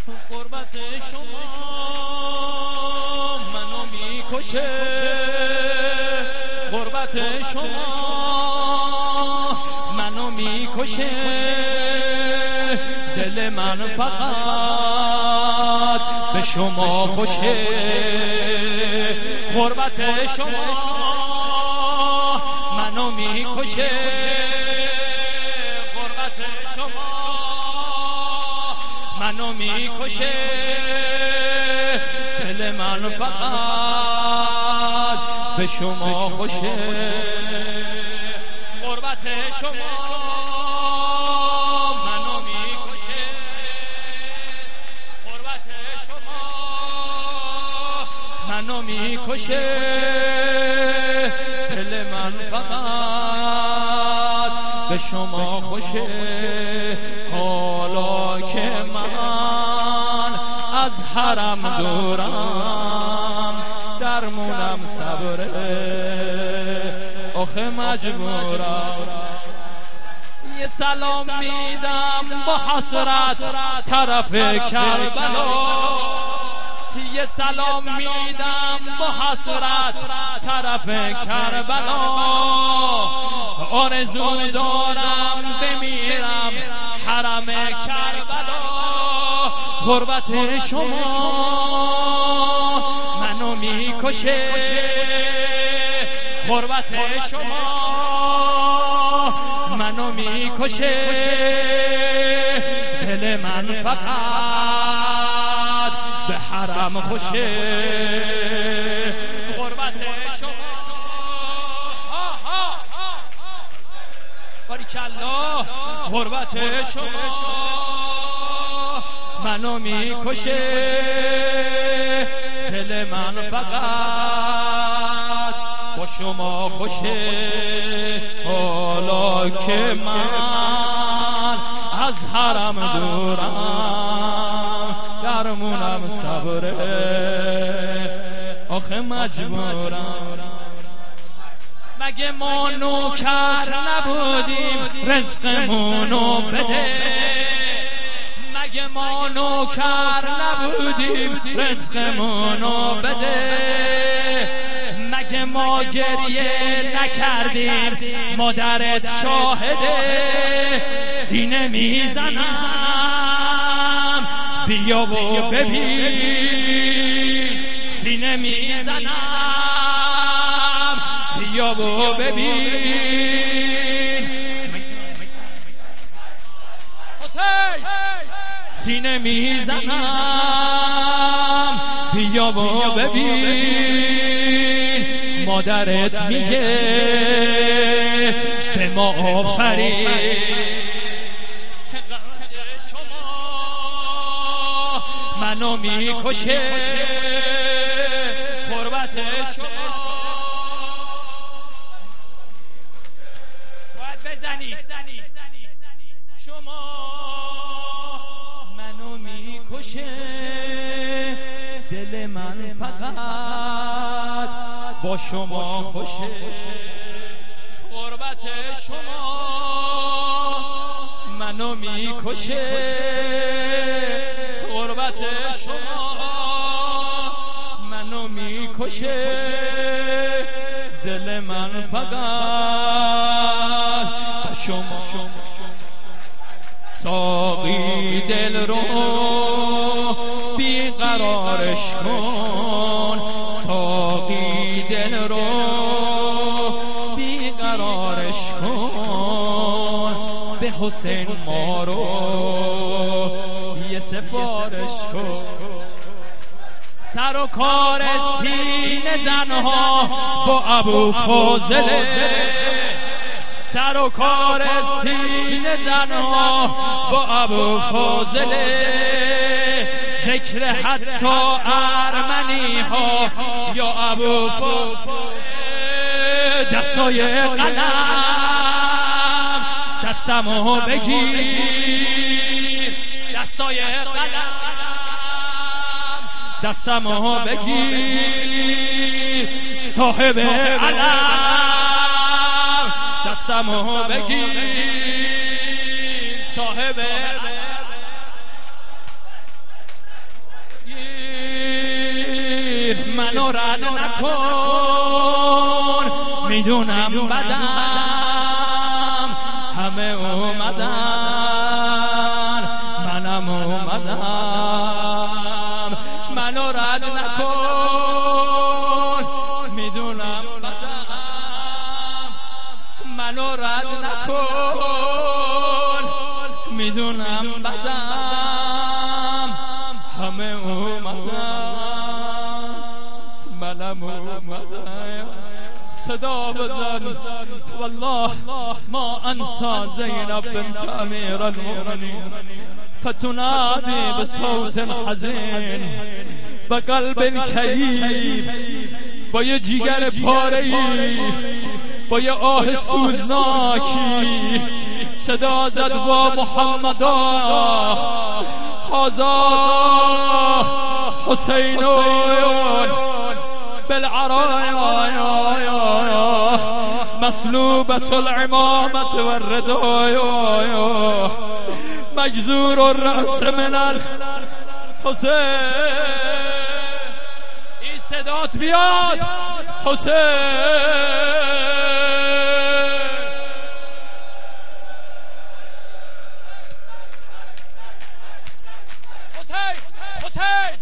قربت شما منو میکشه، قربت شما منو میکشه، دل من فقط به شما خوشه. قربت شما منو میکشه، قربت شما منو میکشه، دل من فقط به شما خوشه. قربت شما منو میکشه، قربت شما منو میکشه، دل من فقط به شما خوشه. حالا که من از حرم دورم، درمونم صبره، آخه مجبورم. یه سلام میدم با حسرت طرف کربلا، یه سلام میدم با حسرت طرف کربلا. آرزو دارم بمیرم حرم کربلا. قربت شما منو میکشه، قربت شما منو میکشه، دل من فقط به حرم خوشه. قربت شما باریکالله، قربت شما منو میکشه، دل من فقط با شما خوشه. حالا که من از حرم دورم، درمونم صبره، آخه مجبورم. مگه ما نوکر نبودیم رزقمونو بده، مگه ما نوکر نبودیم رزقمونو بده، مگه ما گریه نکردیم مادرت شاهده. سینه میزنم بیا و ببین، سینه میزنم بیا و ببین، سینه میزنم بیا و ببین. مادرت میگه به ما آفرین، شما منو میکشه، قربت شما باید بزنی. شما منو میکشه، دل من فقط با شما خوشه. قربت شما منو میکشه، قربت شما منو میکشه، دل من فقط با شما. ساقی دل رو بیقرارش کن، ساقی دل رو بیقرارش کن، به حسین ما رو یه سفارش کن. سر و کار سینه زنها با ابو فاضله، سر و کار سینه زنها با ابو فاضله. ذکر حتی ارمنی ها یا ابو فاضله. دستای قلم دستمو بگیر، دستای قلم دستمو بگیر، صاحب علم دستمو بگیر، صاحب منو رد نکن، میدونم بدم، همه اومدن منم اومدم. منو رد نکن، میدونم بدم، منو رد نکن، میدونم بدم، همه اومدن منم اومدم. صدا بزن والله ما انسى زینب بنت امیر المؤمنین فتنادی بصوت حزین بقلب کئیب، با یه جیگر پاره‌ای، با یه آه سوزناکی صدا زد با محمدا هذا حسین بالعرایا مسلوبة العمامة والردايا مجزور الرأس من الحسين. این صدات بیاد حسین. حسین